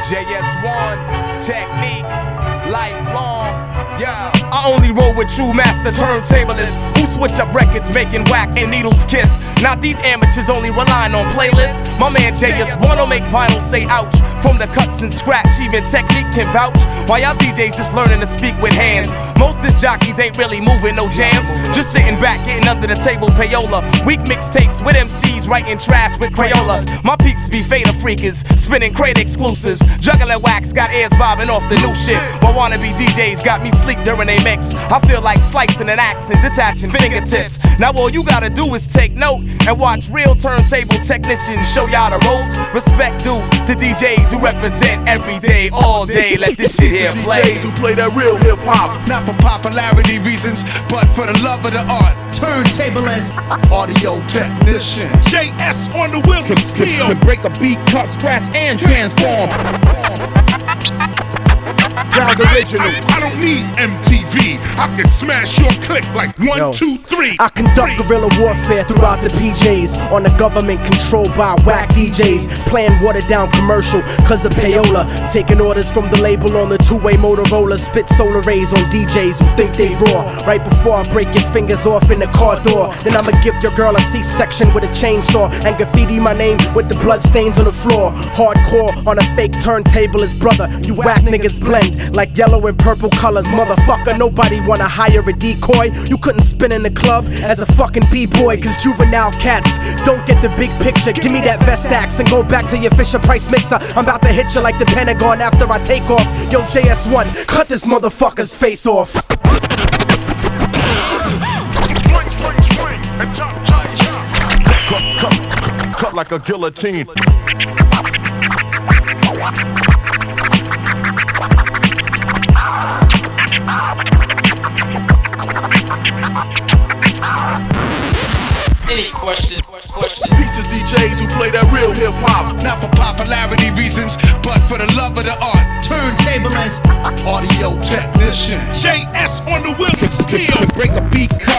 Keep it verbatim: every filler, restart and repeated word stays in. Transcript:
J S one, technique, lifelong, yeah. I only roll with true master turntablists who switch up records, making wax and needles kiss. Not these amateurs only relying on playlists. My man J S one will make vinyl say ouch. From the cuts and scratch, even technique can vouch. While y'all D Js just learning to speak with hands. Most disc jockeys ain't really moving no jams. Just sitting back, getting under the table payola. Weak mixtapes with M Cs writing trash with Crayola. My peeps be Fader freakers, spinning crate exclusives. Juggling wax, got ears vibing off the new shit. While wannabe D Js got me sleep during they mix. I feel like slicing an axe and detaching fingertips. Now all you gotta do is take note and watch real turntable technicians show y'all the ropes. Respect due to D Js who represent every day, all day. Let this shit here play. D Js who play that real hip hop, not for popularity reasons, but for the love of the art. Turntablist, audio technician, J S on the wheels of steel. To break a beat, cut, scratch, and transform. Ground original. I don't need M T V. I can smash your click like one, Yo, two, three. I conduct three. guerrilla warfare throughout the P Js. On the government controlled by whack D Js. Playing watered down commercial cause of payola. Taking orders from the label on the two-way Motorola. Spit solar rays on D Js who think they raw. Right before I break your fingers off in the car door. Then I'ma give your girl a C-section with a chainsaw. And graffiti my name with the blood stains on the floor. Hardcore on a fake turntablist brother. You whack niggas blend like yellow and purple colors. Motherfucker, nobody wanna hire a decoy. You couldn't spin in the club as a fucking b-boy. Cause juvenile cats don't get the big picture. Give me that Vestax and go back to your Fisher Price mixer. I'm about to hit you like the Pentagon after I take off. Yo, J S one, cut this motherfucker's face off. Swing, swing, swing, and chop, chop, chop. Cut, cut, cut like a guillotine. Any question, question. Peace to D Js who play that real hip hop, not for popularity reasons, but for the love of the art. Turntablist, audio technician, J S on the wheels of steel. To break a beat, cut,